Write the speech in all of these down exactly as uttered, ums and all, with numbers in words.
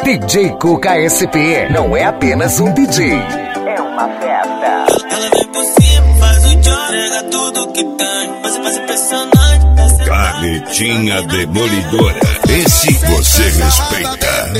D J Cuca S P não é apenas um D J, é uma festa. Ela vem por cima, faz o job, nega tudo que tem. Mas é impressionante. Carretinha demolidora, esse você respeita.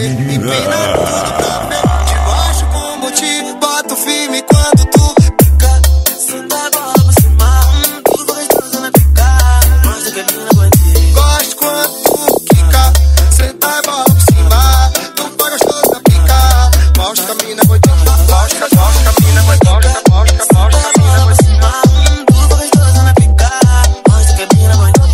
Debaixo como te boto firme quando tu fica. Senta a bola por cima, tudo gostoso na pica. Mostra que a mina vai ter. Gosto quando tu quica. Senta a bola por cima, tudo gostoso na pica. Mostra que a mina vai ter. Mostra, mostra que a mina vai ter. Mostra, mostra, mostra que a mina vai ter. Tudo gostoso na pica. Mostra que a mina vai ter.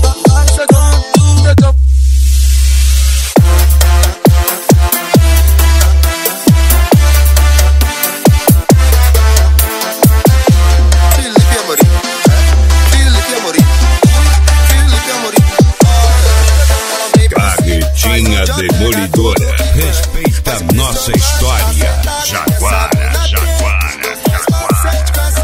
Carretinha demolidora, respeita a nossa história. Jaguara, Jaguara, Jaguara.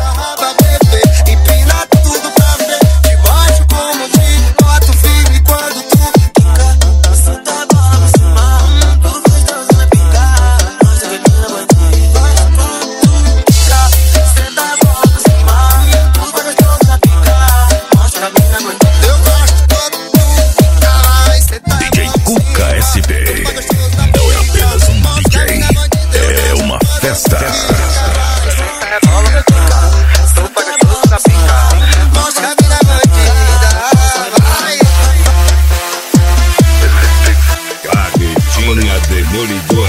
Empina tudo pra ver. Debaixo como te boto firme quando tu quica. Senta a bola por cima, tudo gostoso na pica. Mostra que a mina vai ter. Senta a bola por cima, tudo gostoso na pica. Mostra que a mina vai ter. Eu gosto quando tu quica. Vai sentar. D J Cuca S P não é apenas um D J, é uma festa. Carretinha demolidora.